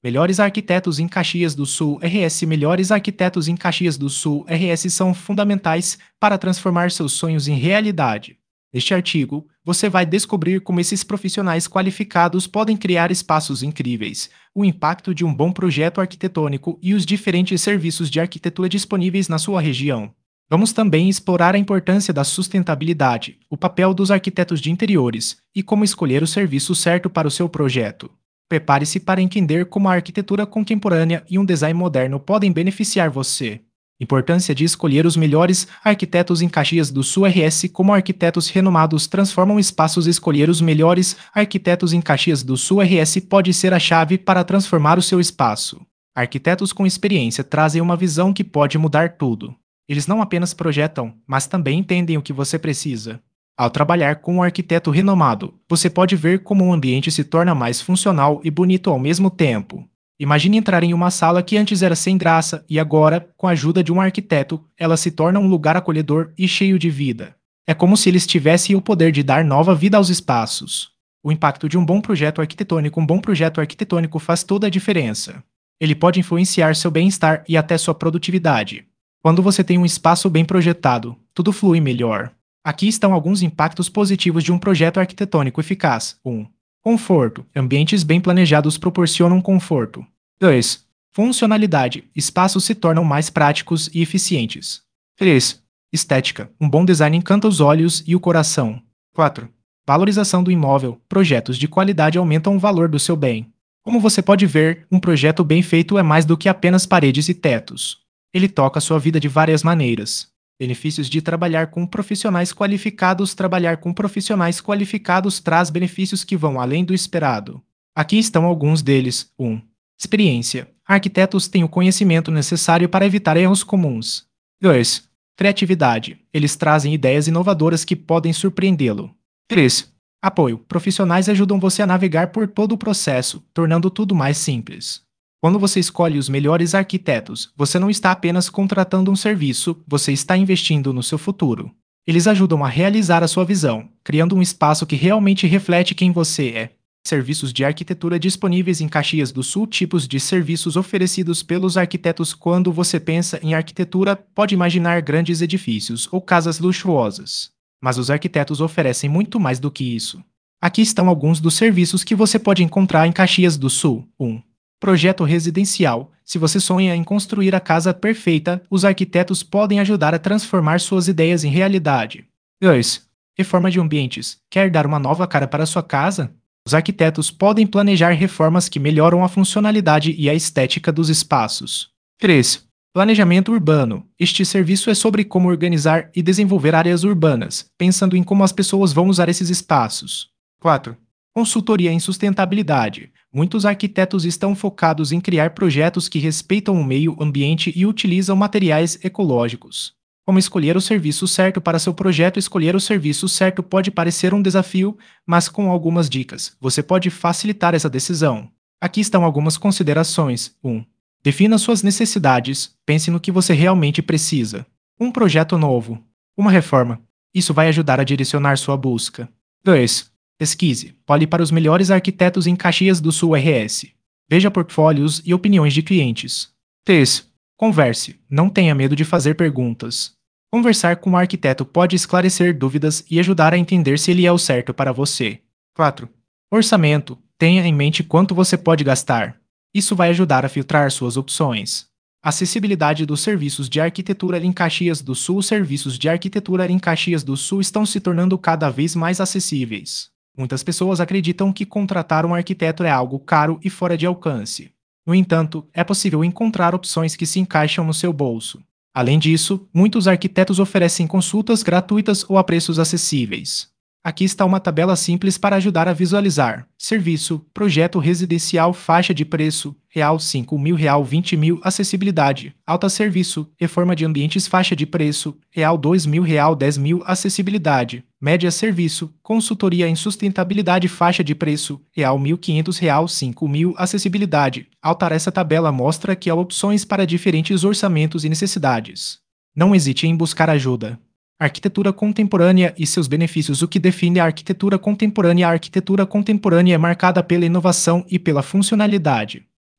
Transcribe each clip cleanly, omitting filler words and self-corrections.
Melhores Arquitetos em Caxias do Sul RS. Melhores Arquitetos em Caxias do Sul RS são fundamentais para transformar seus sonhos em realidade. Neste artigo, você vai descobrir como esses profissionais qualificados podem criar espaços incríveis, o impacto de um bom projeto arquitetônico e os diferentes serviços de arquitetura disponíveis na sua região. Vamos também explorar a importância da sustentabilidade, o papel dos arquitetos de interiores e como escolher o serviço certo para o seu projeto. Prepare-se para entender como a arquitetura contemporânea e um design moderno podem beneficiar você. Importância de escolher os melhores arquitetos em Caxias do Sul RS. Como arquitetos renomados transformam espaços. Escolher os melhores arquitetos em Caxias do Sul RS pode ser a chave para transformar o seu espaço. Arquitetos com experiência trazem uma visão que pode mudar tudo. Eles não apenas projetam, mas também entendem o que você precisa. Ao trabalhar com um arquiteto renomado, você pode ver como um ambiente se torna mais funcional e bonito ao mesmo tempo. Imagine entrar em uma sala que antes era sem graça e agora, com a ajuda de um arquiteto, ela se torna um lugar acolhedor e cheio de vida. É como se eles tivessem o poder de dar nova vida aos espaços. O impacto de um bom projeto arquitetônico. Um bom projeto arquitetônico faz toda a diferença. Ele pode influenciar seu bem-estar e até sua produtividade. Quando você tem um espaço bem projetado, tudo flui melhor. Aqui estão alguns impactos positivos de um projeto arquitetônico eficaz. 1. Conforto. Ambientes bem planejados proporcionam conforto. 2. Funcionalidade. Espaços se tornam mais práticos e eficientes. 3. Estética. Um bom design encanta os olhos e o coração. 4. Valorização do imóvel. Projetos de qualidade aumentam o valor do seu bem. Como você pode ver, um projeto bem feito é mais do que apenas paredes e tetos. Ele toca a sua vida de várias maneiras. Benefícios de trabalhar com profissionais qualificados. Trabalhar com profissionais qualificados traz benefícios que vão além do esperado. Aqui estão alguns deles. 1. Experiência. Arquitetos têm o conhecimento necessário para evitar erros comuns. 2. Criatividade. Eles trazem ideias inovadoras que podem surpreendê-lo. 3. Apoio. Profissionais ajudam você a navegar por todo o processo, tornando tudo mais simples. Quando você escolhe os melhores arquitetos, você não está apenas contratando um serviço, você está investindo no seu futuro. Eles ajudam a realizar a sua visão, criando um espaço que realmente reflete quem você é. Serviços de arquitetura disponíveis em Caxias do Sul. Tipos de serviços oferecidos pelos arquitetos. Quando você pensa em arquitetura, pode imaginar grandes edifícios ou casas luxuosas. Mas os arquitetos oferecem muito mais do que isso. Aqui estão alguns dos serviços que você pode encontrar em Caxias do Sul. 1. Projeto residencial. Se você sonha em construir a casa perfeita, os arquitetos podem ajudar a transformar suas ideias em realidade. 2. Reforma de ambientes. Quer dar uma nova cara para sua casa? Os arquitetos podem planejar reformas que melhoram a funcionalidade e a estética dos espaços. 3. Planejamento urbano. Este serviço é sobre como organizar e desenvolver áreas urbanas, pensando em como as pessoas vão usar esses espaços. 4. Consultoria em sustentabilidade. Muitos arquitetos estão focados em criar projetos que respeitam o meio ambiente e utilizam materiais ecológicos. Como escolher o serviço certo para seu projeto? Escolher o serviço certo pode parecer um desafio, mas com algumas dicas, você pode facilitar essa decisão. Aqui estão algumas considerações. 1. Defina suas necessidades. Pense no que você realmente precisa. Um projeto novo. Uma reforma. Isso vai ajudar a direcionar sua busca. 2. Pesquise. Olhe para os melhores arquitetos em Caxias do Sul RS. Veja portfólios e opiniões de clientes. 3. Converse. Não tenha medo de fazer perguntas. Conversar com um arquiteto pode esclarecer dúvidas e ajudar a entender se ele é o certo para você. 4. Orçamento. Tenha em mente quanto você pode gastar. Isso vai ajudar a filtrar suas opções. Acessibilidade dos serviços de arquitetura em Caxias do Sul. Os serviços de arquitetura em Caxias do Sul estão se tornando cada vez mais acessíveis. Muitas pessoas acreditam que contratar um arquiteto é algo caro e fora de alcance. No entanto, é possível encontrar opções que se encaixam no seu bolso. Além disso, muitos arquitetos oferecem consultas gratuitas ou a preços acessíveis. Aqui está uma tabela simples para ajudar a visualizar. Serviço, projeto residencial, faixa de preço, real 5 mil, real 20 mil, acessibilidade, alta serviço, reforma de ambientes, faixa de preço, real 2 mil, real 10 mil, acessibilidade, média serviço, consultoria em sustentabilidade, faixa de preço, real 1.500, real 5 mil, acessibilidade. Altar. Essa tabela mostra que há opções para diferentes orçamentos e necessidades. Não hesite em buscar ajuda. Arquitetura contemporânea e seus benefícios. O que define a arquitetura contemporânea? A arquitetura contemporânea é marcada pela inovação e pela funcionalidade.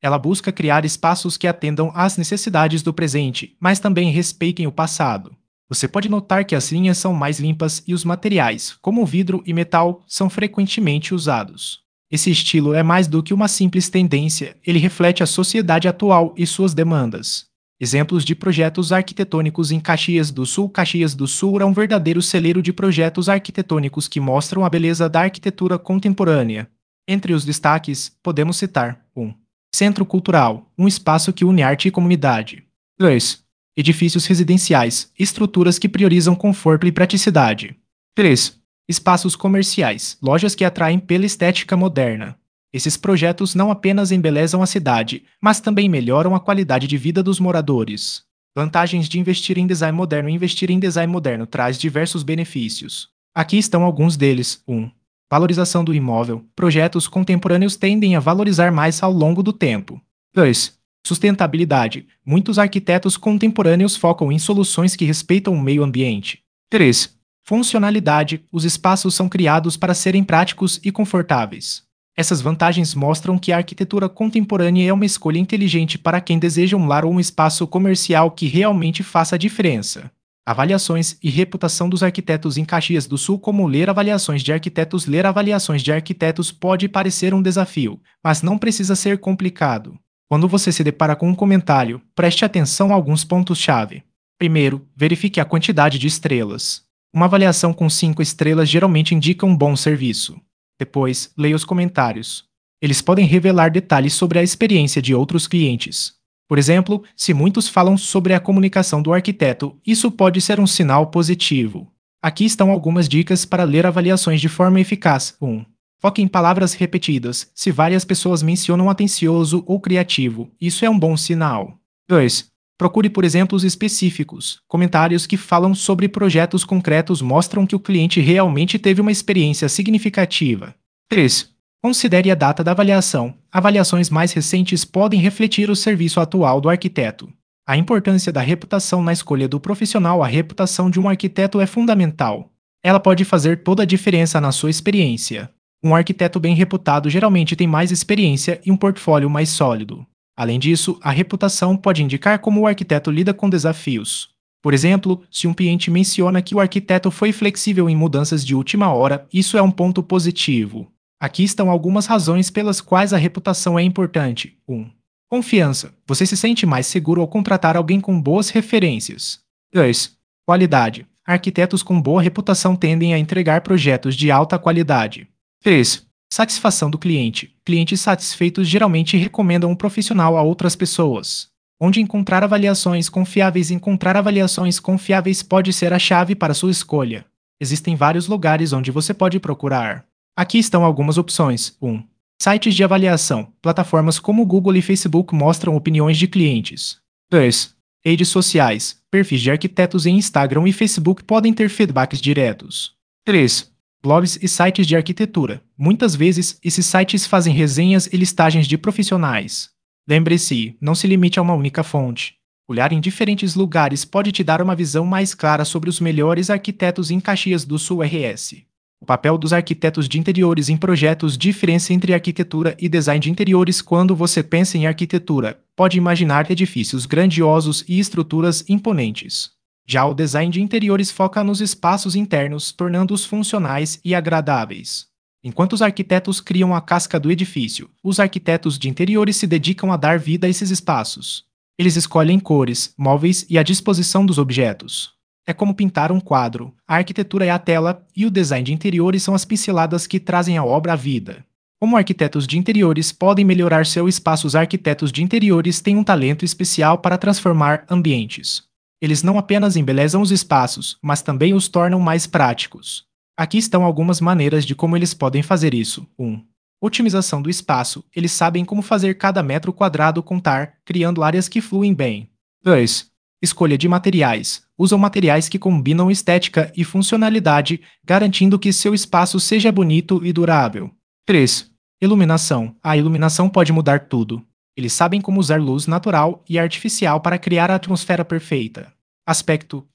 Ela busca criar espaços que atendam às necessidades do presente, mas também respeitem o passado. Você pode notar que as linhas são mais limpas e os materiais, como vidro e metal, são frequentemente usados. Esse estilo é mais do que uma simples tendência, ele reflete a sociedade atual e suas demandas. Exemplos de projetos arquitetônicos em Caxias do Sul. Caxias do Sul é um verdadeiro celeiro de projetos arquitetônicos que mostram a beleza da arquitetura contemporânea. Entre os destaques, podemos citar 1. Centro Cultural, um espaço que une arte e comunidade. 2. Edifícios residenciais, estruturas que priorizam conforto e praticidade. 3. Espaços comerciais, lojas que atraem pela estética moderna. Esses projetos não apenas embelezam a cidade, mas também melhoram a qualidade de vida dos moradores. Vantagens de investir em design moderno. Investir em design moderno traz diversos benefícios. Aqui estão alguns deles. 1. Valorização do imóvel. Projetos contemporâneos tendem a valorizar mais ao longo do tempo. 2. Sustentabilidade. Muitos arquitetos contemporâneos focam em soluções que respeitam o meio ambiente. 3. Funcionalidade. Os espaços são criados para serem práticos e confortáveis. Essas vantagens mostram que a arquitetura contemporânea é uma escolha inteligente para quem deseja um lar ou um espaço comercial que realmente faça a diferença. Avaliações e reputação dos arquitetos em Caxias do Sul. Como ler avaliações de arquitetos? Ler avaliações de arquitetos pode parecer um desafio, mas não precisa ser complicado. Quando você se depara com um comentário, preste atenção a alguns pontos-chave. Primeiro, verifique a quantidade de estrelas. Uma avaliação com 5 estrelas geralmente indica um bom serviço. Depois, leia os comentários. Eles podem revelar detalhes sobre a experiência de outros clientes. Por exemplo, se muitos falam sobre a comunicação do arquiteto, isso pode ser um sinal positivo. Aqui estão algumas dicas para ler avaliações de forma eficaz. 1. Foque em palavras repetidas. Se várias pessoas mencionam atencioso ou criativo, isso é um bom sinal. 2. Procure por exemplos específicos. Comentários que falam sobre projetos concretos mostram que o cliente realmente teve uma experiência significativa. 3. Considere a data da avaliação. Avaliações mais recentes podem refletir o serviço atual do arquiteto. A importância da reputação na escolha do profissional. A reputação de um arquiteto é fundamental. Ela pode fazer toda a diferença na sua experiência. Um arquiteto bem reputado geralmente tem mais experiência e um portfólio mais sólido. Além disso, a reputação pode indicar como o arquiteto lida com desafios. Por exemplo, se um cliente menciona que o arquiteto foi flexível em mudanças de última hora, isso é um ponto positivo. Aqui estão algumas razões pelas quais a reputação é importante. 1. Confiança. Você se sente mais seguro ao contratar alguém com boas referências. 2. Qualidade. Arquitetos com boa reputação tendem a entregar projetos de alta qualidade. 3. Satisfação do cliente. Clientes satisfeitos geralmente recomendam um profissional a outras pessoas. Onde encontrar avaliações confiáveis? Encontrar avaliações confiáveis pode ser a chave para sua escolha. Existem vários lugares onde você pode procurar. Aqui estão algumas opções. 1. Sites de avaliação. Plataformas como Google e Facebook mostram opiniões de clientes. 2. Redes sociais. Perfis de arquitetos em Instagram e Facebook podem ter feedbacks diretos. 3. Blogs e sites de arquitetura. Muitas vezes, esses sites fazem resenhas e listagens de profissionais. Lembre-se, não se limite a uma única fonte. Olhar em diferentes lugares pode te dar uma visão mais clara sobre os melhores arquitetos em Caxias do Sul RS. O papel dos arquitetos de interiores em projetos. Diferença entre arquitetura e design de interiores. Quando você pensa em arquitetura, pode imaginar edifícios grandiosos e estruturas imponentes. Já o design de interiores foca nos espaços internos, tornando-os funcionais e agradáveis. Enquanto os arquitetos criam a casca do edifício, os arquitetos de interiores se dedicam a dar vida a esses espaços. Eles escolhem cores, móveis e a disposição dos objetos. É como pintar um quadro. A arquitetura é a tela e o design de interiores são as pinceladas que trazem a obra à vida. Como arquitetos de interiores podem melhorar seu espaço? Os arquitetos de interiores têm um talento especial para transformar ambientes. Eles não apenas embelezam os espaços, mas também os tornam mais práticos. Aqui estão algumas maneiras de como eles podem fazer isso. 1. Otimização do espaço. Eles sabem como fazer cada metro quadrado contar, criando áreas que fluem bem. 2. Escolha de materiais. Usam materiais que combinam estética e funcionalidade, garantindo que seu espaço seja bonito e durável. 3. Iluminação. A iluminação pode mudar tudo. Eles sabem como usar luz natural e artificial para criar a atmosfera perfeita. Aspecto.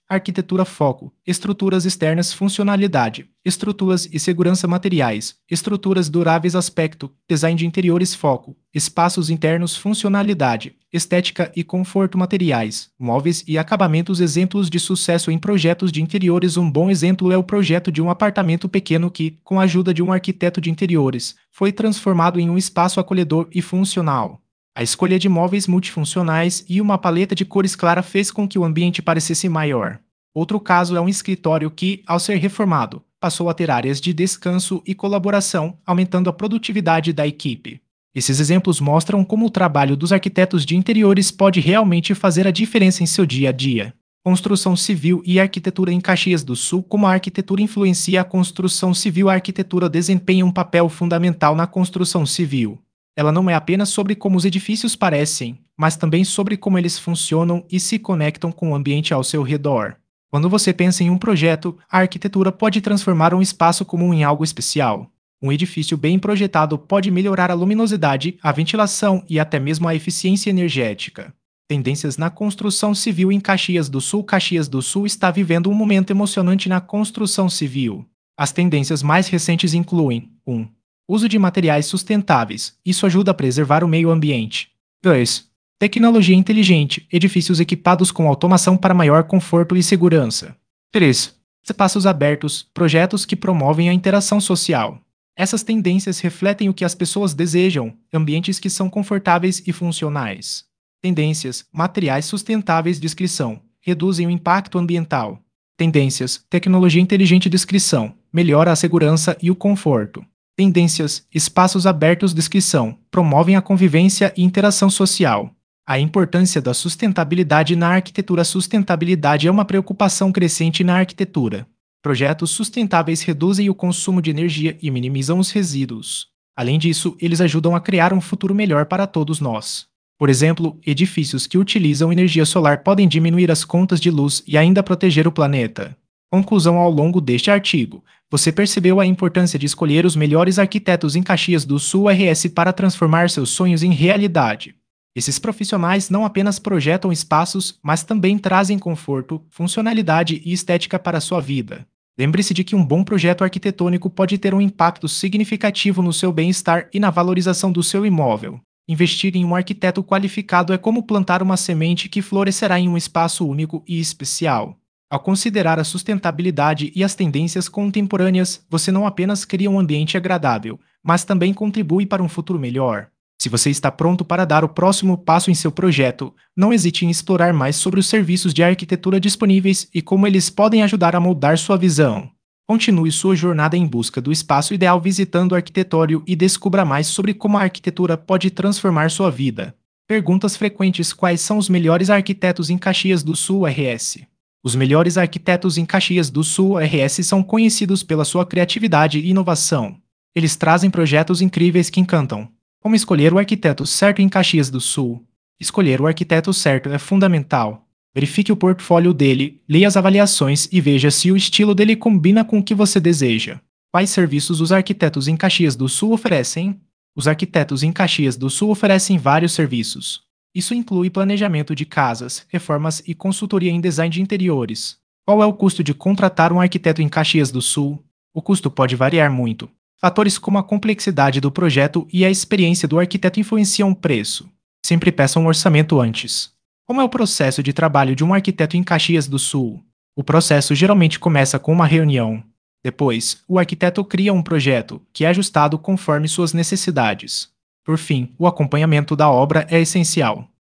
arquitetura foco, estruturas externas funcionalidade, estruturas e segurança materiais, estruturas duráveis aspecto, design de interiores foco, espaços internos funcionalidade, estética e conforto materiais, móveis e acabamentos exemplos de sucesso em projetos de interiores. Um bom exemplo é o projeto de um apartamento pequeno que, com a ajuda de um arquiteto de interiores, foi transformado em um espaço acolhedor e funcional. A escolha de móveis multifuncionais e uma paleta de cores clara fez com que o ambiente parecesse maior. Outro caso é um escritório que, ao ser reformado, passou a ter áreas de descanso e colaboração, aumentando a produtividade da equipe. Esses exemplos mostram como o trabalho dos arquitetos de interiores pode realmente fazer a diferença em seu dia a dia. Construção civil e arquitetura em Caxias do Sul. Como a arquitetura influencia a construção civil? A arquitetura desempenha um papel fundamental na construção civil. Ela não é apenas sobre como os edifícios parecem, mas também sobre como eles funcionam e se conectam com o ambiente ao seu redor. Quando você pensa em um projeto, a arquitetura pode transformar um espaço comum em algo especial. Um edifício bem projetado pode melhorar a luminosidade, a ventilação e até mesmo a eficiência energética. Tendências na construção civil em Caxias do Sul. Caxias do Sul está vivendo um momento emocionante na construção civil. As tendências mais recentes incluem 1. Uso de materiais sustentáveis. Isso ajuda a preservar o meio ambiente. 2. Tecnologia inteligente. Edifícios equipados com automação para maior conforto e segurança. 3. Espaços abertos. Projetos que promovem a interação social. Essas tendências refletem o que as pessoas desejam, ambientes que são confortáveis e funcionais. Tendências. Materiais sustentáveis. Descrição. Reduzem o impacto ambiental. Tendências. Tecnologia inteligente. Descrição. Melhora a segurança e o conforto. Tendências, espaços abertos. Descrição, promovem a convivência e interação social. A importância da sustentabilidade na arquitetura. Sustentabilidade é uma preocupação crescente na arquitetura. Projetos sustentáveis reduzem o consumo de energia e minimizam os resíduos. Além disso, eles ajudam a criar um futuro melhor para todos nós. Por exemplo, edifícios que utilizam energia solar podem diminuir as contas de luz e ainda proteger o planeta. Conclusão. Ao longo deste artigo, você percebeu a importância de escolher os melhores arquitetos em Caxias do Sul RS para transformar seus sonhos em realidade. Esses profissionais não apenas projetam espaços, mas também trazem conforto, funcionalidade e estética para a sua vida. Lembre-se de que um bom projeto arquitetônico pode ter um impacto significativo no seu bem-estar e na valorização do seu imóvel. Investir em um arquiteto qualificado é como plantar uma semente que florescerá em um espaço único e especial. Ao considerar a sustentabilidade e as tendências contemporâneas, você não apenas cria um ambiente agradável, mas também contribui para um futuro melhor. Se você está pronto para dar o próximo passo em seu projeto, não hesite em explorar mais sobre os serviços de arquitetura disponíveis e como eles podem ajudar a moldar sua visão. Continue sua jornada em busca do espaço ideal visitando o Arquitetório e descubra mais sobre como a arquitetura pode transformar sua vida. Perguntas frequentes: quais são os melhores arquitetos em Caxias do Sul RS? Os melhores arquitetos em Caxias do Sul RS são conhecidos pela sua criatividade e inovação. Eles trazem projetos incríveis que encantam. Como escolher o arquiteto certo em Caxias do Sul? Escolher o arquiteto certo é fundamental. Verifique o portfólio dele, leia as avaliações e veja se o estilo dele combina com o que você deseja. Quais serviços os arquitetos em Caxias do Sul oferecem? Os arquitetos em Caxias do Sul oferecem vários serviços. Isso inclui planejamento de casas, reformas e consultoria em design de interiores. Qual é o custo de contratar um arquiteto em Caxias do Sul? O custo pode variar muito. Fatores como a complexidade do projeto e a experiência do arquiteto influenciam o preço. Sempre peça um orçamento antes. Como é o processo de trabalho de um arquiteto em Caxias do Sul? O processo geralmente começa com uma reunião. Depois, o arquiteto cria um projeto, que é ajustado conforme suas necessidades. Por fim, o acompanhamento da obra é essencial.